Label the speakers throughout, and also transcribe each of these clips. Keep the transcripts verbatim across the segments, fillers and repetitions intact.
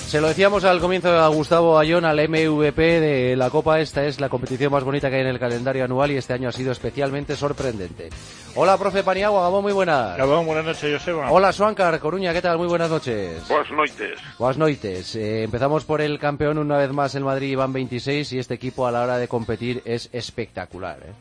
Speaker 1: Se lo decíamos al comienzo a Gustavo Ayón, al M V P de la Copa. Esta es la competición más bonita que hay en el calendario anual y este año ha sido especialmente sorprendente. Hola, profe Paniagua, Gabón, muy buenas.
Speaker 2: Gabón, buenas noches, Joseba.
Speaker 1: Hola, Suáncar, Coruña, ¿qué tal? Muy buenas noches.
Speaker 3: Buenas noches.
Speaker 1: Buenas noches. Eh, empezamos por el campeón, una vez más el Madrid, van veintiséis, y este equipo a la hora de competir es espectacular, ¿eh?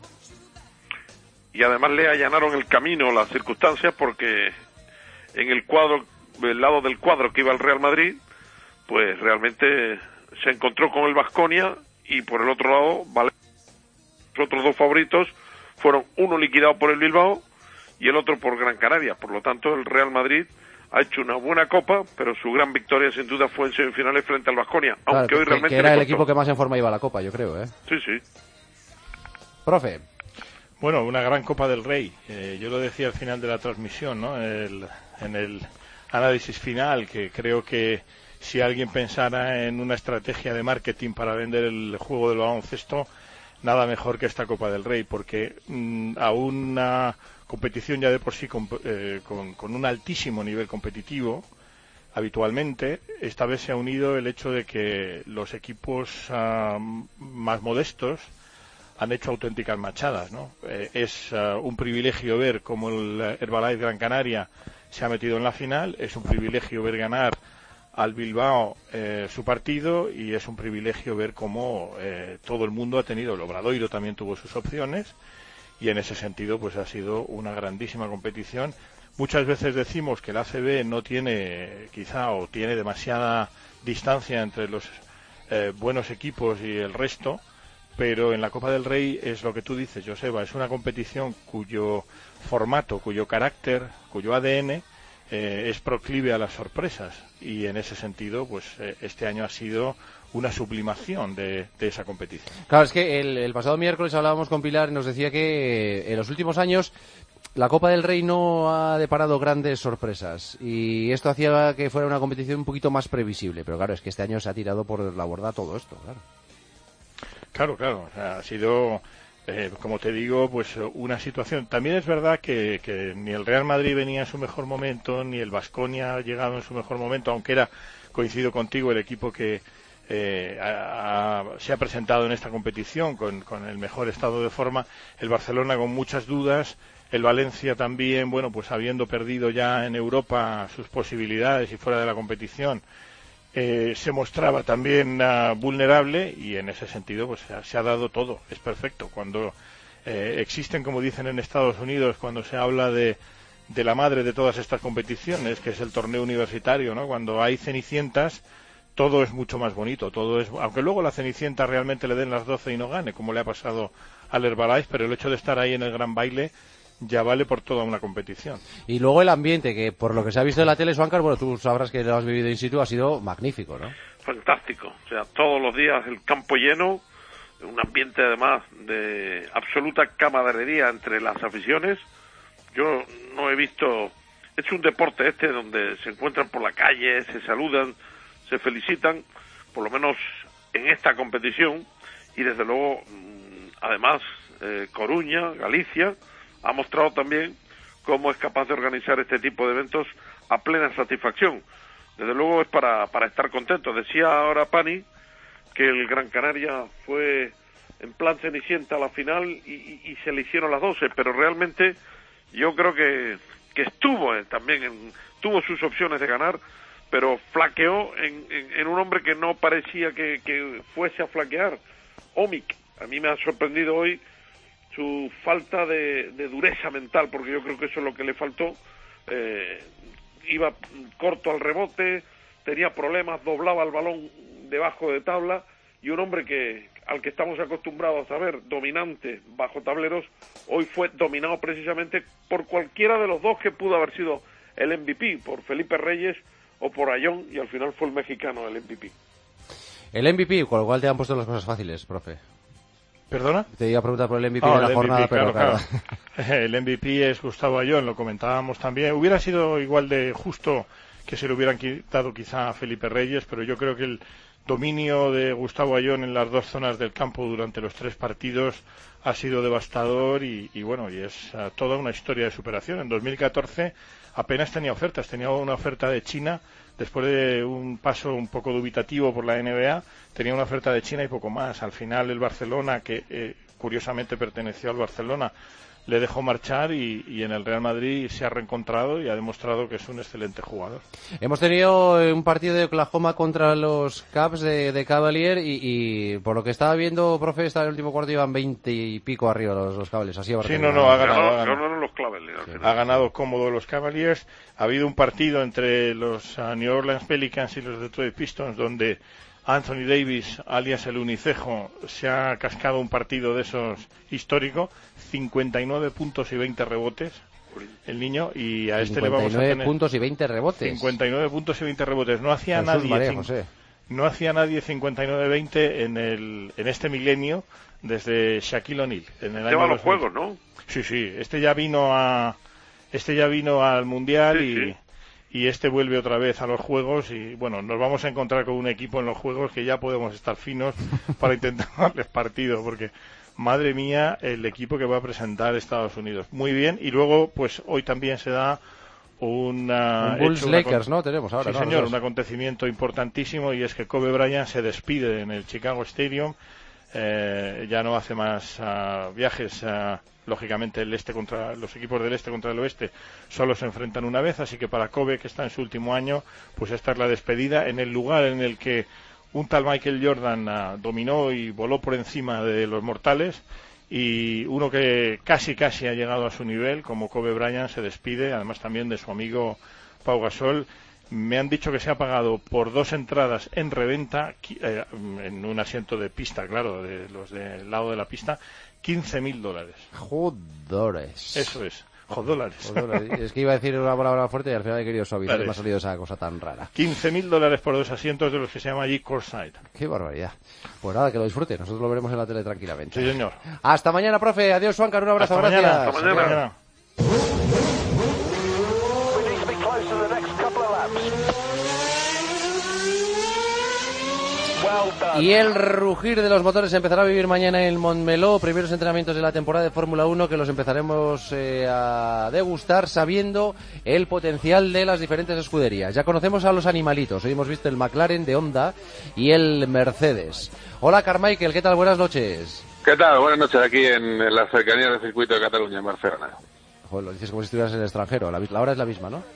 Speaker 3: Y además le allanaron el camino las circunstancias porque en el cuadro, el lado del cuadro que iba al Real Madrid, pues realmente se encontró con el Baskonia y por el otro lado, vale, los otros dos favoritos fueron uno liquidado por el Bilbao y el otro por Gran Canaria. Por lo tanto, el Real Madrid ha hecho una buena Copa, pero su gran victoria sin duda fue en semifinales frente al Baskonia,
Speaker 1: claro,
Speaker 3: aunque hoy
Speaker 1: que,
Speaker 3: realmente
Speaker 1: que era
Speaker 3: le
Speaker 1: el
Speaker 3: costó.
Speaker 1: equipo que más en forma iba a la Copa, yo creo, ¿eh?
Speaker 3: Sí, sí.
Speaker 1: Profe.
Speaker 2: Bueno, una gran Copa del Rey. Eh, yo lo decía al final de la transmisión, ¿no? El, en el análisis final, que creo que si alguien pensara en una estrategia de marketing para vender el juego del baloncesto, nada mejor que esta Copa del Rey, porque mmm, a una competición ya de por sí con, eh, con, con un altísimo nivel competitivo, habitualmente, esta vez se ha unido el hecho de que los equipos uh, más modestos han hecho auténticas machadas, ¿no? Eh, es uh, un privilegio ver cómo el Herbalife Gran Canaria se ha metido en la final, es un privilegio ver ganar al Bilbao eh, su partido y es un privilegio ver cómo eh, todo el mundo ha tenido, el Obradoiro también tuvo sus opciones y en ese sentido pues ha sido una grandísima competición. Muchas veces decimos que el A C B no tiene quizá o tiene demasiada distancia entre los eh, buenos equipos y el resto, pero en la Copa del Rey es lo que tú dices, Joseba, es una competición cuyo formato, cuyo carácter, cuyo A D N eh, es proclive a las sorpresas y en ese sentido pues eh, este año ha sido una sublimación de, de esa competición.
Speaker 1: Claro, es que el, el pasado miércoles hablábamos con Pilar y nos decía que eh, en los últimos años la Copa del Rey no ha deparado grandes sorpresas y esto hacía que fuera una competición un poquito más previsible, pero claro, es que este año se ha tirado por la borda todo esto, claro.
Speaker 2: Claro, claro, o sea, ha sido, eh, como te digo, pues una situación. También es verdad que, que ni el Real Madrid venía en su mejor momento, ni el Baskonia ha llegado en su mejor momento, aunque era, coincido contigo, el equipo que eh, ha, ha, se ha presentado en esta competición con, con el mejor estado de forma. El Barcelona con muchas dudas, el Valencia también, bueno, pues habiendo perdido ya en Europa sus posibilidades y fuera de la competición, Eh, se mostraba también uh, vulnerable y en ese sentido pues se ha, se ha dado todo, es perfecto. Cuando eh, existen, como dicen en Estados Unidos, cuando se habla de, de la madre de todas estas competiciones, que es el torneo universitario, ¿no? Cuando hay cenicientas, todo es mucho más bonito, todo es, aunque luego la cenicienta realmente le den las doce y no gane, como le ha pasado al Herbalife, pero el hecho de estar ahí en el gran baile ya vale por toda una competición.
Speaker 1: Y luego el ambiente, que por lo que se ha visto en la tele, Suáncar, bueno, tú sabrás que lo has vivido in situ, ha sido magnífico, ¿no?
Speaker 3: Fantástico, o sea, todos los días el campo lleno, un ambiente además de absoluta camaradería entre las aficiones. Yo no he visto, es un deporte este donde se encuentran por la calle, se saludan, se felicitan, por lo menos en esta competición, y desde luego, además, eh, Coruña, Galicia, ha mostrado también cómo es capaz de organizar este tipo de eventos a plena satisfacción. Desde luego es para, para estar contento. Decía ahora Pani que el Gran Canaria fue en plan cenicienta a la final y, y, y se le hicieron las doce, pero realmente yo creo que, que estuvo eh, también, en, tuvo sus opciones de ganar, pero flaqueó en, en, en un hombre que no parecía que, que fuese a flaquear, Omic. A mí me ha sorprendido hoy su falta de, de dureza mental, porque yo creo que eso es lo que le faltó. Eh, iba corto al rebote, tenía problemas, doblaba el balón debajo de tabla, y un hombre que al que estamos acostumbrados a ver dominante bajo tableros, hoy fue dominado precisamente por cualquiera de los dos que pudo haber sido el M V P, por Felipe Reyes o por Ayón, y al final fue el mexicano el M V P.
Speaker 1: El M V P, con lo cual te han puesto las cosas fáciles, profe.
Speaker 2: ¿Perdona?
Speaker 1: Te iba a preguntar por el M V P
Speaker 2: oh,
Speaker 1: de la jornada,
Speaker 2: M V P,
Speaker 1: pero
Speaker 2: claro,
Speaker 1: claro.
Speaker 2: claro. El M V P es Gustavo Ayón, lo comentábamos también. Hubiera sido igual de justo que se le hubieran dado quizá a Felipe Reyes, pero yo creo que el dominio de Gustavo Ayón en las dos zonas del campo durante los tres partidos ha sido devastador y, y bueno, y es uh, toda una historia de superación. En dos mil catorce apenas tenía ofertas, tenía una oferta de China, después de un paso un poco dubitativo por la N B A, tenía una oferta de China y poco más. Al final el Barcelona, que eh, curiosamente perteneció al Barcelona, le dejó marchar y, y en el Real Madrid se ha reencontrado y ha demostrado que es un excelente jugador.
Speaker 1: Hemos tenido un partido de Oklahoma contra los Cavs de, de Cavalier y, y por lo que estaba viendo, profe, está en el último cuarto iban veinte y pico arriba los, los Cavaliers. Así
Speaker 2: sí, no, no, ha ganado.
Speaker 3: No,
Speaker 2: ha ganado.
Speaker 3: no, no, los Cavaliers,
Speaker 2: sí. Ha ganado cómodo los Cavaliers. Ha habido un partido entre los uh, New Orleans Pelicans y los Detroit Pistons donde Anthony Davis, alias el Unicejo, se ha cascado un partido de esos histórico, cincuenta y nueve puntos y veinte rebotes, el niño, y a este le vamos a tener...
Speaker 1: cincuenta y nueve puntos y veinte rebotes.
Speaker 2: cincuenta y nueve puntos y veinte rebotes. No hacía
Speaker 1: Jesús
Speaker 2: nadie...
Speaker 1: María
Speaker 2: cin...
Speaker 1: José.
Speaker 2: No hacía nadie cincuenta y nueve veinte en, el, en este milenio desde Shaquille O'Neal. En el
Speaker 3: Lleva
Speaker 2: año
Speaker 3: los juegos, ¿no?
Speaker 2: Sí, sí. Este ya vino a... Este ya vino al Mundial sí, y... Sí. Y este vuelve otra vez a los juegos y bueno, nos vamos a encontrar con un equipo en los juegos que ya podemos estar finos para intentar darles partido, porque madre mía el equipo que va a presentar Estados Unidos. Muy bien, y luego pues hoy también se da una,
Speaker 1: un Bulls
Speaker 2: una
Speaker 1: Lakers, ¿no? Tenemos ahora.
Speaker 2: Sí,
Speaker 1: ¿no?
Speaker 2: señor, un acontecimiento importantísimo y es que Kobe Bryant se despide en el Chicago Stadium. Eh, ya no hace más uh, viajes, uh, lógicamente el este contra los equipos del este contra el oeste solo se enfrentan una vez, así que para Kobe, que está en su último año, pues esta es la despedida en el lugar en el que un tal Michael Jordan uh, dominó y voló por encima de los mortales, y uno que casi casi ha llegado a su nivel como Kobe Bryant se despide, además también de su amigo Pau Gasol. Me han dicho que se ha pagado por dos entradas en reventa, eh, en un asiento de pista, claro, de los del lado de la pista, quince mil dólares.
Speaker 1: Jodores.
Speaker 2: Eso es, jodólares.
Speaker 1: Es que iba a decir una palabra fuerte y al final he querido suavizar y me ha
Speaker 2: Vale.
Speaker 1: salido esa cosa tan rara.
Speaker 2: quince mil dólares por dos asientos de los que se llama allí courtside.
Speaker 1: Qué barbaridad. Pues nada, que lo disfrute. Nosotros lo veremos en la tele tranquilamente.
Speaker 2: Sí, señor.
Speaker 1: Hasta mañana, profe. Adiós, Juancar. Un abrazo.
Speaker 2: Hasta
Speaker 1: Gracias.
Speaker 2: mañana. Hasta mañana. Hasta mañana.
Speaker 1: Y el rugir de los motores empezará a vivir mañana en Montmeló. Primeros entrenamientos de la temporada de Fórmula uno que los empezaremos eh, a degustar sabiendo el potencial de las diferentes escuderías. Ya conocemos a los animalitos. Hoy hemos visto el McLaren de Honda y el Mercedes. Hola, Carmichael. ¿Qué tal? Buenas noches.
Speaker 4: ¿Qué tal? Buenas noches aquí en las cercanías del circuito de Cataluña, en Barcelona.
Speaker 1: Joder, lo dices como si estuvieras en el extranjero. La, la hora es la misma, ¿no?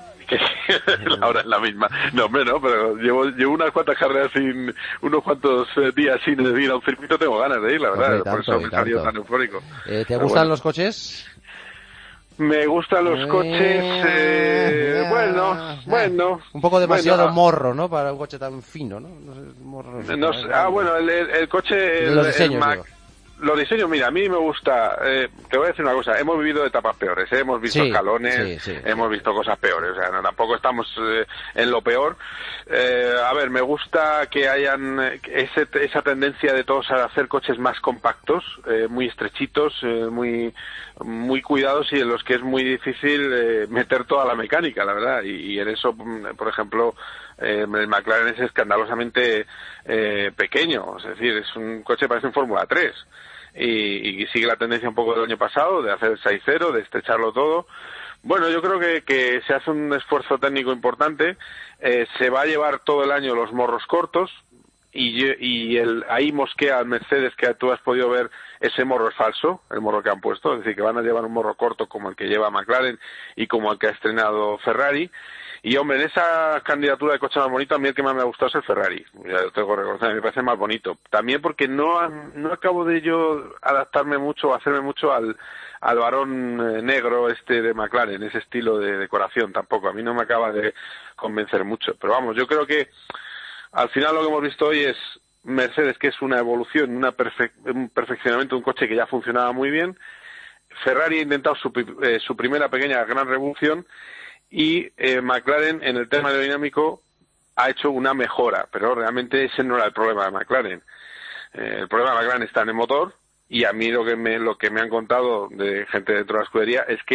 Speaker 4: La hora es la misma. No, hombre, no, pero llevo, llevo unas cuantas carreras sin, unos cuantos eh, días sin ir a un circuito, tengo ganas de ir, la verdad.
Speaker 1: Hombre,
Speaker 4: por
Speaker 1: tanto,
Speaker 4: eso me he salido tan eufórico.
Speaker 1: Eh, ¿Te
Speaker 4: pero
Speaker 1: gustan
Speaker 4: bueno.
Speaker 1: los coches?
Speaker 4: Me gustan los coches, eh, bueno, bueno.
Speaker 1: Un poco demasiado
Speaker 4: bueno,
Speaker 1: morro, ¿no? Para un coche tan fino, ¿no? No sé, morro, no sé,
Speaker 4: no sé, ah, bueno, el, el, el coche, el,
Speaker 1: los diseños,
Speaker 4: el Mac,
Speaker 1: digo.
Speaker 4: Los diseños, mira, a mí me gusta, eh, te voy a decir una cosa, hemos vivido etapas peores, ¿eh? Hemos visto
Speaker 1: sí,
Speaker 4: escalones,
Speaker 1: sí, sí,
Speaker 4: hemos
Speaker 1: sí.
Speaker 4: visto cosas peores, o sea, no, tampoco estamos eh, en lo peor. Eh, a ver, me gusta que hayan ese, esa tendencia de todos a hacer coches más compactos, eh, muy estrechitos, eh, muy muy cuidados y en los que es muy difícil eh, meter toda la mecánica, la verdad, y, y en eso, por ejemplo, eh, el McLaren es escandalosamente eh, pequeño, es decir, es un coche parece un Fórmula tres. Y, y sigue la tendencia un poco del año pasado de hacer seis cero, de estrecharlo todo. Bueno, yo creo que, que se hace un esfuerzo técnico importante, eh, se va a llevar todo el año los morros cortos y, y el, ahí mosquea al Mercedes, que tú has podido ver, ese morro es falso, el morro que han puesto, es decir, que van a llevar un morro corto como el que lleva McLaren y como el que ha estrenado Ferrari. Y hombre, en esa candidatura de coche más bonito, a mí el que más me ha gustado es el Ferrari. Ya lo tengo que reconocer, me parece más bonito. También porque no no acabo de yo adaptarme mucho, hacerme mucho al, al varón negro este de McLaren, ese estilo de decoración tampoco. A mí no me acaba de convencer mucho. Pero vamos, yo creo que al final lo que hemos visto hoy es Mercedes, que es una evolución, una perfe- un perfeccionamiento de un coche que ya funcionaba muy bien. Ferrari ha intentado su, eh, su primera pequeña gran revolución. Y eh, McLaren en el tema aerodinámico ha hecho una mejora, pero realmente ese no era el problema de McLaren. Eh, el problema de McLaren está en el motor, y a mí lo que me lo que me han contado de gente dentro de la escudería es que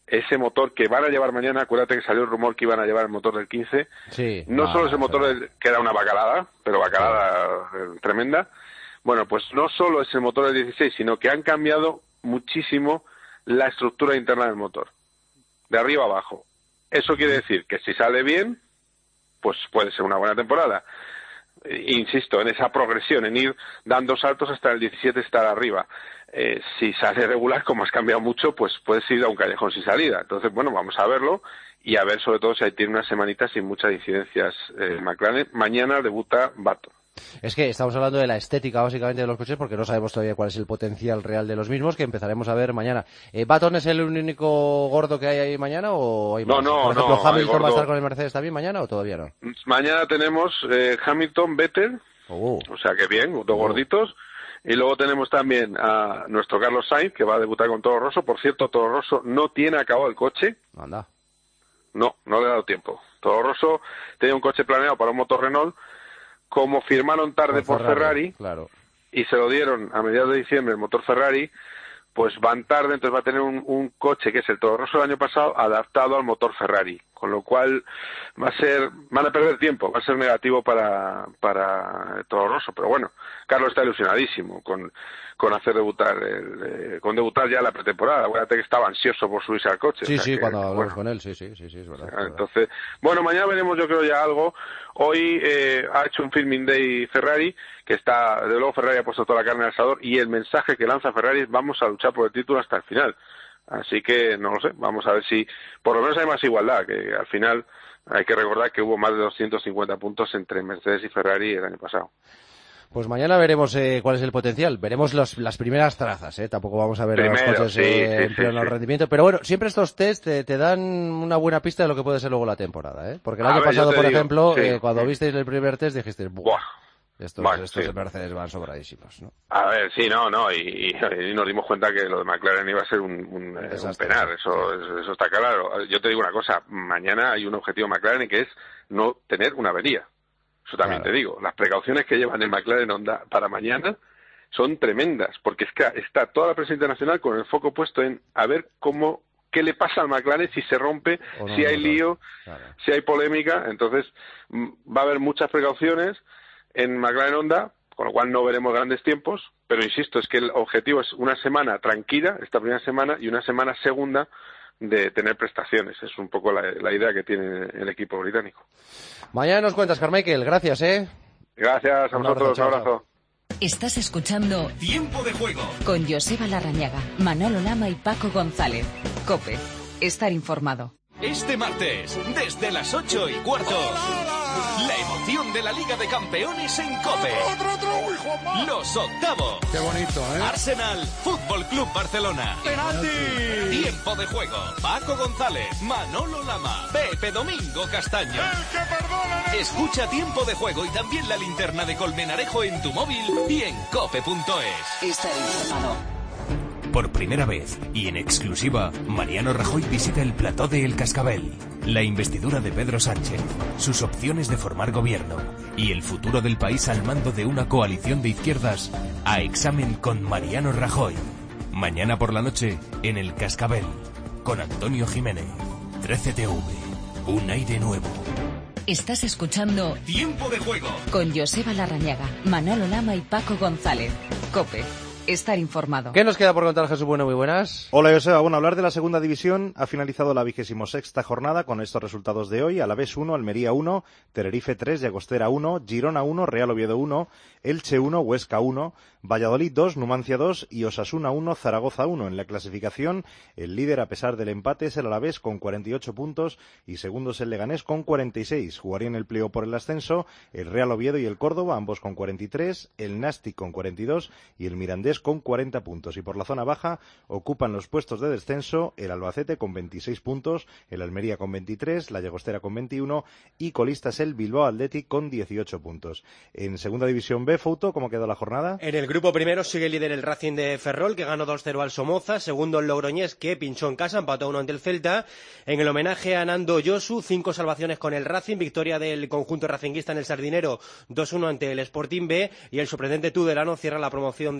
Speaker 4: ese motor que van a llevar mañana, acuérdate que salió el rumor que iban a llevar el motor del quince,
Speaker 1: sí,
Speaker 4: no
Speaker 1: ah,
Speaker 4: solo ese motor del, que era una bacalada, pero bacalada eh, tremenda, bueno, pues no solo es el motor del dieciséis, sino que han cambiado muchísimo la estructura interna del motor, de arriba a abajo. Eso quiere decir que si sale bien, pues puede ser una buena temporada. Insisto, en esa progresión, en ir dando saltos hasta el diecisiete estar arriba. Eh, si sale regular, como has cambiado mucho, pues puedes ir a un callejón sin salida. Entonces, bueno, vamos a verlo y a ver sobre todo si ahí tiene unas semanitas sin muchas incidencias eh, McLaren. Mañana debuta Baton.
Speaker 1: Es que estamos hablando de la estética básicamente de los coches porque no sabemos todavía cuál es el potencial real de los mismos, que empezaremos a ver mañana. Eh, ¿Baton es el único gordo que hay ahí mañana o hay más?
Speaker 4: No, no,
Speaker 1: Por ejemplo,
Speaker 4: no,
Speaker 1: ¿Hamilton va a estar con el Mercedes también mañana o todavía no?
Speaker 4: Mañana tenemos eh, Hamilton, Vettel,
Speaker 1: oh.
Speaker 4: o sea que bien, dos
Speaker 1: oh.
Speaker 4: gorditos. Y luego tenemos también a nuestro Carlos Sainz, que va a debutar con Toro Rosso. Por cierto, Toro Rosso no tiene acabado el coche.
Speaker 1: Anda.
Speaker 4: No, no le ha dado tiempo. Toro Rosso tenía un coche planeado para un motor Renault. Como firmaron tarde por, por Ferrari, Ferrari
Speaker 1: claro.
Speaker 4: y se lo dieron a mediados de diciembre el motor Ferrari, pues van tarde, entonces va a tener un, un coche que es el Toro Rosso del año pasado adaptado al motor Ferrari, con lo cual va a ser, van a perder tiempo, va a ser negativo para para Toro Rosso, pero bueno, Carlos está ilusionadísimo con con hacer debutar el, eh, con debutar ya la pretemporada. Acuérdate que estaba ansioso por subirse al coche.
Speaker 1: Sí,
Speaker 4: o sea
Speaker 1: sí,
Speaker 4: que,
Speaker 1: cuando hablamos
Speaker 4: bueno,
Speaker 1: con él, sí, sí, sí, sí, es verdad.
Speaker 4: O sea, entonces, bueno, mañana veremos yo creo ya algo. Hoy eh, ha hecho un filming day Ferrari, que está, de luego Ferrari ha puesto toda la carne al asador, y el mensaje que lanza Ferrari es vamos a luchar por el título hasta el final. Así que, no lo sé, vamos a ver si por lo menos hay más igualdad, que al final hay que recordar que hubo más de doscientos cincuenta puntos entre Mercedes y Ferrari el año pasado.
Speaker 1: Pues mañana veremos eh, cuál es el potencial. Veremos los, las primeras trazas, ¿eh? Tampoco vamos a ver
Speaker 4: Primero,
Speaker 1: los coches
Speaker 4: sí,
Speaker 1: eh,
Speaker 4: sí,
Speaker 1: en pleno
Speaker 4: sí, sí.
Speaker 1: rendimiento. Pero bueno, siempre estos test te, te dan una buena pista de lo que puede ser luego la temporada, ¿eh? Porque el
Speaker 4: A
Speaker 1: año
Speaker 4: ver,
Speaker 1: pasado, por
Speaker 4: digo,
Speaker 1: ejemplo,
Speaker 4: sí.
Speaker 1: eh, cuando visteis el primer test dijiste, ¡buah!
Speaker 4: Buah.
Speaker 1: Estos,
Speaker 4: Vale,
Speaker 1: estos
Speaker 4: sí.
Speaker 1: de Mercedes van sobradísimos, ¿no?
Speaker 4: A ver, sí, no, no, y, y nos dimos cuenta que lo de McLaren iba a ser un, un, un penar, eso, eso, eso está claro. Yo te digo una cosa, mañana hay un objetivo McLaren que es no tener una avería. Eso también claro. Te digo, las precauciones que llevan el McLaren Honda para mañana son tremendas, porque es que está toda la prensa internacional con el foco puesto en a ver cómo, qué le pasa al McLaren si se rompe, no, si hay no, lío, claro. si hay polémica. Entonces va a haber muchas precauciones en McLaren Honda, con lo cual no veremos grandes tiempos, pero insisto, es que el objetivo es una semana tranquila, esta primera semana, y una semana segunda de tener prestaciones. Es un poco la, la idea que tiene el equipo británico.
Speaker 1: Mañana nos cuentas, Carmichael. Gracias, ¿eh?
Speaker 4: Gracias a un vosotros. Un abrazo.
Speaker 5: Estás escuchando
Speaker 6: Tiempo de Juego
Speaker 5: con Joseba Larrañaga, Manolo Lama y Paco González. COPE. Estar informado.
Speaker 6: Este martes, desde las ocho y cuarto, la emoción de la Liga de Campeones en COPE. Los octavos.
Speaker 7: Qué bonito, ¿eh?
Speaker 6: Arsenal, Fútbol Club Barcelona. ¡Penalti! Tiempo de Juego. Paco González, Manolo Lama, Pepe Domingo Castaño.
Speaker 7: ¡El que perdona!
Speaker 6: Escucha Tiempo de Juego y también la linterna de Colmenarejo en tu móvil y en cope punto es.
Speaker 5: Estar informado.
Speaker 8: Por primera vez y en exclusiva, Mariano Rajoy visita el plató de El Cascabel. La investidura de Pedro Sánchez, sus opciones de formar gobierno y el futuro del país al mando de una coalición de izquierdas a examen con Mariano Rajoy. Mañana por la noche en El Cascabel, con Antonio Jiménez. trece T V, un aire nuevo.
Speaker 5: Estás escuchando
Speaker 6: Tiempo de Juego
Speaker 5: con Joseba Larrañaga, Manolo Lama y Paco González. COPE. Estar informado.
Speaker 1: ¿Qué nos queda por contar, Jesús Bueno? Muy buenas.
Speaker 9: Hola, Joseba. Bueno, hablar de la segunda división. Ha finalizado la vigésimo sexta jornada con estos resultados de hoy. Alavés uno, Almería uno, Tenerife tres, Llagostera uno, Girona uno, Real Oviedo uno, Elche uno, Huesca uno, Valladolid dos, Numancia dos y Osasuna uno, Zaragoza uno. En la clasificación, el líder, a pesar del empate, es el Alavés con cuarenta y ocho puntos y segundo es el Leganés con cuarenta y seis. Jugarían el playoff por el ascenso el Real Oviedo y el Córdoba, ambos con cuarenta y tres, el Nástic con cuarenta y dos y el Mirandés con cuarenta puntos. Y por la zona baja ocupan los puestos de descenso el Albacete con veintiséis puntos, el Almería con veintitrés, la Llagostera con veintiuno y colistas el Bilbao Athletic con dieciocho puntos. En segunda división B, Fouto, ¿cómo quedó la jornada?
Speaker 10: En el grupo primero sigue líder el Racing de Ferrol, que ganó dos cero al Somoza. Segundo el Logroñés, que pinchó en casa, empató uno ante el Celta. En el homenaje a Nando Yosu, cinco salvaciones con el Racing, victoria del conjunto racinguista en el Sardinero, dos uno ante el Sporting B, y el sorprendente Tudelano cierra la promoción de ascenso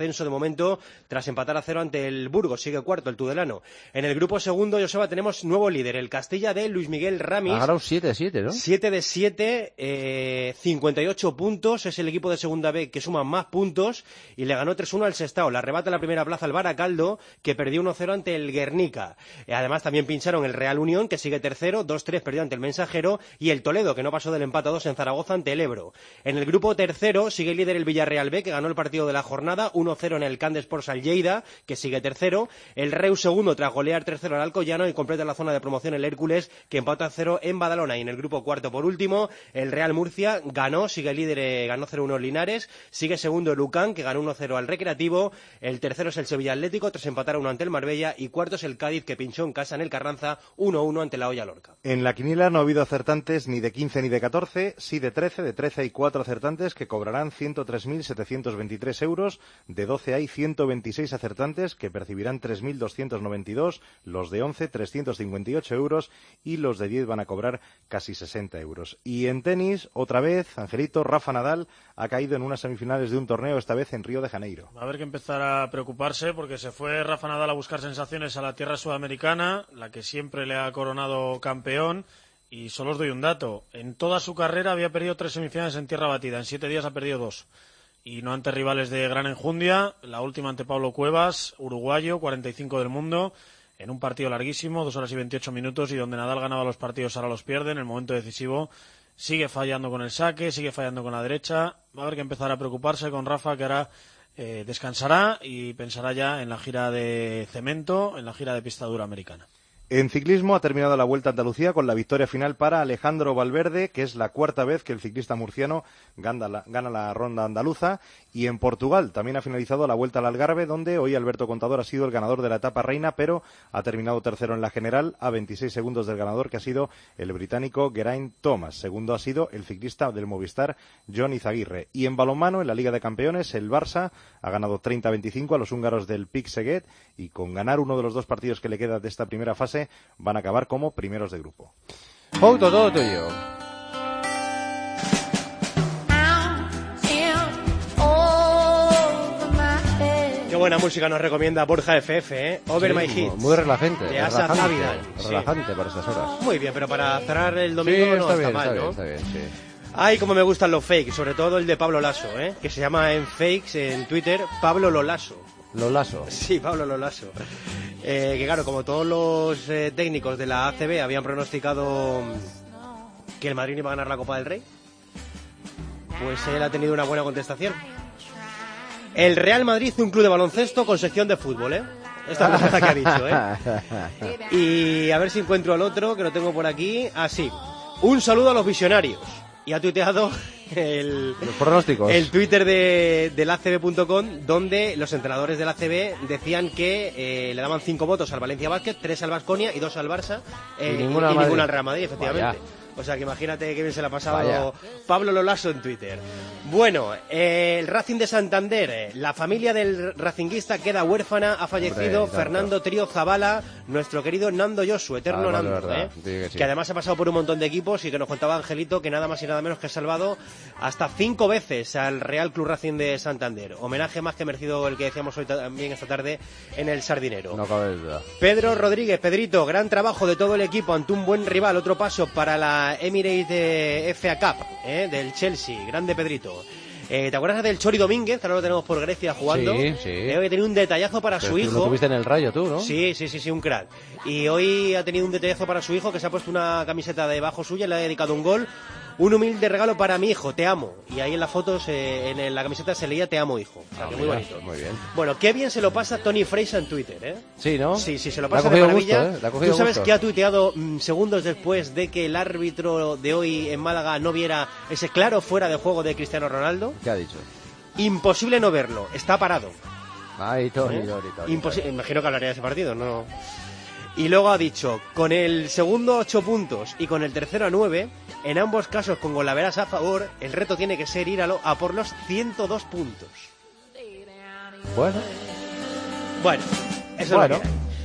Speaker 10: suspenso de momento tras empatar a cero ante el Burgos. Sigue cuarto el tudelano. En el grupo segundo, Joseba, tenemos nuevo líder, el Castilla de Luis Miguel Ramis.
Speaker 1: Ha ganado siete de siete, ¿no?
Speaker 10: siete de siete, eh, cincuenta y ocho puntos. Es el equipo de segunda B que suma más puntos y le ganó tres uno al Sestao. Le arrebata la primera plaza al Baracaldo, que perdió uno cero ante el Guernica. Eh, además, también pincharon el Real Unión, que sigue tercero, dos tres perdió ante el Mensajero, y el Toledo, que no pasó del empate a dos en Zaragoza ante el Ebro. En el grupo tercero sigue líder el Villarreal B, que ganó el partido de la jornada, uno cero en el Candes Sports al Lleida, que sigue tercero. El Reus segundo tras golear tres cero al Alcoyano y completa la zona de promoción el Hércules, que empata a cero en Badalona. Y en el grupo cuarto, por último, el Real Murcia ganó, sigue líder, eh, ganó cero uno Linares, sigue segundo el U C A N, que ganó uno cero al Recreativo. El tercero es el Sevilla Atlético, tras empatar a uno ante el Marbella, y cuarto es el Cádiz, que pinchó en casa en el Carranza uno uno ante la Hoya Lorca.
Speaker 9: En la quiniela no ha habido acertantes ni de quince ni de catorce, sí de trece, de trece hay cuatro acertantes que cobrarán ciento tres mil setecientos veintitrés euros, de doce hay ciento veintiséis acertantes que percibirán tres mil doscientos noventa y dos, los de once trescientos cincuenta y ocho euros y los de diez van a cobrar casi sesenta euros. Y en tenis, otra vez, Angelito, Rafa Nadal ha caído en unas semifinales de un torneo, esta vez en Río de Janeiro.
Speaker 11: Va a haber que empezar a preocuparse porque se fue Rafa Nadal a buscar sensaciones a la tierra sudamericana, la que siempre le ha coronado campeón. Y solo os doy un dato. En toda su carrera había perdido tres semifinales en tierra batida. En siete días ha perdido dos. Y no ante rivales de gran enjundia. La última ante Pablo Cuevas, uruguayo, cuarenta y cinco del mundo. En un partido larguísimo, dos horas y veintiocho minutos. Y donde Nadal ganaba los partidos, ahora los pierde. En el momento decisivo sigue fallando con el saque, sigue fallando con la derecha. Va a haber que empezar a preocuparse con Rafa, que ahora eh, descansará y pensará ya en la gira de cemento, en la gira de pista dura americana.
Speaker 9: En ciclismo ha terminado la Vuelta a Andalucía con la victoria final para Alejandro Valverde, que es la cuarta vez que el ciclista murciano gana la, gana la ronda andaluza. Y en Portugal también ha finalizado la Vuelta al Algarve, donde hoy Alberto Contador ha sido el ganador de la etapa reina, pero ha terminado tercero en la general a veintiséis segundos del ganador, que ha sido el británico Geraint Thomas. Segundo ha sido el ciclista del Movistar, John Izaguirre. Y en balonmano, en la Liga de Campeones, el Barça ha ganado treinta a veinticinco a los húngaros del Pick Szeged, y con ganar uno de los dos partidos que le queda de esta primera fase van a acabar como primeros de grupo.
Speaker 1: Auto, todo tuyo.
Speaker 10: Qué buena música nos recomienda Borja F F, ¿eh? Over
Speaker 1: Sí,
Speaker 10: My Hits.
Speaker 1: muy relajante.
Speaker 10: De Asa
Speaker 1: relajante,
Speaker 10: Zavidan.
Speaker 1: relajante
Speaker 10: Sí.
Speaker 1: para esas horas.
Speaker 10: Muy bien, pero para cerrar el domingo
Speaker 1: Sí,
Speaker 10: no
Speaker 1: está
Speaker 10: está,
Speaker 1: bien,
Speaker 10: mal,
Speaker 1: está
Speaker 10: ¿no?
Speaker 1: bien, está bien, sí.
Speaker 10: Ay, como me gustan los fakes, sobre todo el de Pablo Lasso, ¿eh? Que se llama en fakes, en Twitter, Pablo Lolaso.
Speaker 1: Lolaso.
Speaker 10: Sí, Pablo Lolaso. Eh, que claro, como todos los eh, técnicos de la A C B habían pronosticado que el Madrid iba a ganar la Copa del Rey, pues él ha tenido una buena contestación. El Real Madrid, un club de baloncesto con sección de fútbol, ¿eh? Esta es la cosa que ha dicho, ¿eh? Y a ver si encuentro al otro, que lo tengo por aquí. Ah, sí. Un saludo a los visionarios. Y ha tuiteado el,
Speaker 1: los pronósticos.
Speaker 10: el Twitter de, del A C B punto com, donde los entrenadores del A C B decían que eh, le daban cinco votos al Valencia Basket, tres al Baskonia y dos al Barça, eh,
Speaker 1: y ninguna
Speaker 10: y, y
Speaker 1: al
Speaker 10: ninguna al Real Madrid, efectivamente.
Speaker 1: Vaya.
Speaker 10: O sea que imagínate qué bien se le ha pasado
Speaker 1: Vaya.
Speaker 10: Pablo Lolaso en Twitter. Bueno, eh, el Racing de Santander, eh, la familia del racinguista queda huérfana, ha fallecido
Speaker 1: Hombre,
Speaker 10: Fernando Trío Zabala, nuestro querido Nando Josu, eterno
Speaker 1: Ah, vale,
Speaker 10: Nando,
Speaker 1: verdad.
Speaker 10: eh,
Speaker 1: Sí, que sí.
Speaker 10: que además ha pasado por un montón de equipos y que nos contaba Angelito que nada más y nada menos que ha salvado hasta cinco veces al Real Club Racing de Santander. Homenaje más que merecido el que decíamos hoy también esta tarde en el Sardinero.
Speaker 1: No cabe duda.
Speaker 10: Pedro Rodríguez, Pedrito, gran trabajo de todo el equipo ante un buen rival. Otro paso para la Emirates de F A Cup, ¿eh? Del Chelsea. Grande Pedrito. Eh, ¿Te acuerdas del Chori Domínguez? Que ahora lo tenemos por Grecia jugando.
Speaker 1: Sí, sí.
Speaker 10: Eh, hoy ha tenido un detallazo para
Speaker 1: Pero
Speaker 10: su
Speaker 1: tú
Speaker 10: hijo.
Speaker 1: Lo tuviste en el Rayo tú, ¿no?
Speaker 10: Sí, sí, sí, sí, un crack. Y hoy ha tenido un detallazo para su hijo, que se ha puesto una camiseta debajo suya y le ha dedicado un gol. Un humilde regalo para mi hijo, te amo. Y ahí en las fotos, eh, en la camiseta se leía te amo, hijo. O sea,
Speaker 1: Ah,
Speaker 10: que muy
Speaker 1: mira,
Speaker 10: bonito.
Speaker 1: muy bien.
Speaker 10: Bueno, qué bien se lo pasa Tony Freisa en Twitter, ¿eh?
Speaker 1: Sí, ¿no?
Speaker 10: Sí, sí, se lo
Speaker 1: Le ha
Speaker 10: pasa de
Speaker 1: cogido
Speaker 10: maravilla.
Speaker 1: gusto, ¿eh? Le ha cogido
Speaker 10: ¿Tú sabes
Speaker 1: gusto.
Speaker 10: que ha tuiteado mm, segundos después de que el árbitro de hoy en Málaga no viera ese claro fuera de juego de Cristiano Ronaldo?
Speaker 1: ¿Qué ha dicho?
Speaker 10: Imposible no verlo, está parado.
Speaker 1: Ay, Tony,
Speaker 10: ¿Eh?
Speaker 1: Tony, Tony,
Speaker 10: Imposi-
Speaker 1: Tony.
Speaker 10: Imagino que hablaría de ese partido, ¿no? Y luego ha dicho, con el segundo ocho puntos y con el tercero a nueve, en ambos casos con golaveras a favor, el reto tiene que ser ir a, lo- a por los ciento dos puntos.
Speaker 1: Bueno.
Speaker 10: Bueno, eso
Speaker 1: Bueno.
Speaker 10: es lo que hay.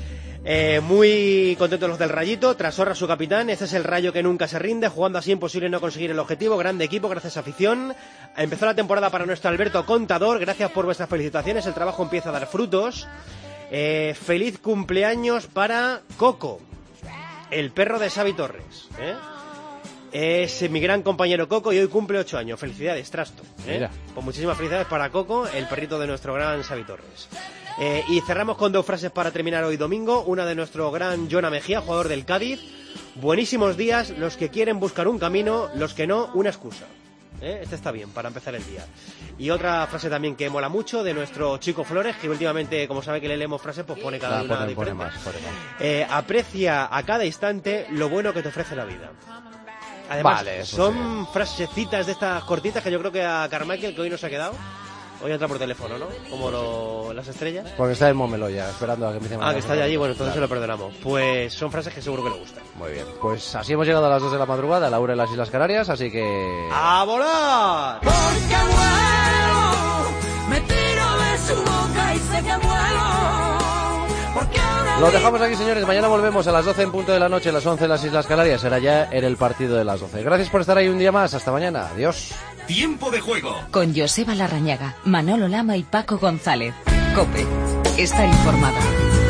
Speaker 10: Eh, muy contentos los del Rayito, Trasorra su capitán, este es el Rayo que nunca se rinde, jugando así imposible no conseguir el objetivo, grande equipo, gracias a afición. Empezó la temporada para nuestro Alberto Contador, gracias por vuestras felicitaciones, el trabajo empieza a dar frutos. Eh, feliz cumpleaños para Coco, el perro de Xavi Torres, ¿eh? Es mi gran compañero Coco y hoy cumple ocho años, felicidades, Trasto, ¿eh?
Speaker 1: Mira.
Speaker 10: Pues muchísimas felicidades para Coco, el perrito de nuestro gran Xavi Torres. Eh, y cerramos con dos frases para terminar hoy domingo. Una de nuestro gran Jona Mejía, jugador del Cádiz. Buenísimos días, los que quieren buscar un camino, los que no, una excusa. ¿Eh? Este está bien para empezar el día. Y otra frase también que mola mucho de nuestro Chico Flores, que últimamente, como sabe que le leemos frases, pues pone cada
Speaker 1: Ah,
Speaker 10: una
Speaker 1: pone-
Speaker 10: diferente.
Speaker 1: pone más, pone más.
Speaker 10: Eh, aprecia a cada instante lo bueno que te ofrece la vida. Además,
Speaker 1: Vale, eso
Speaker 10: son frasecitas de estas cortitas que yo creo que a Carmichael, que hoy nos ha quedado, hoy entra por teléfono, ¿no? Como lo- las estrellas.
Speaker 1: Porque está en Momelo ya, esperando a que empiece
Speaker 10: Ah, que está ya allí, bueno, entonces
Speaker 1: Claro.
Speaker 10: se lo perdonamos. Pues son frases que seguro que le gustan.
Speaker 1: Muy bien, pues así hemos llegado a las dos de la madrugada, Laura en las Islas Canarias, así que...
Speaker 10: ¡A volar!
Speaker 12: Porque vuelo, me tiro de su boca y sé que vuelo. Porque ahora
Speaker 1: Lo dejamos aquí, señores. Mañana volvemos a las doce en punto de la noche, a las once en las Islas Canarias. Será ya en el partido de las doce. Gracias por estar ahí un día más. Hasta mañana. Adiós.
Speaker 6: Tiempo de juego.
Speaker 5: Con Joseba Larrañaga, Manolo Lama y Paco González. COPE. Estar informado.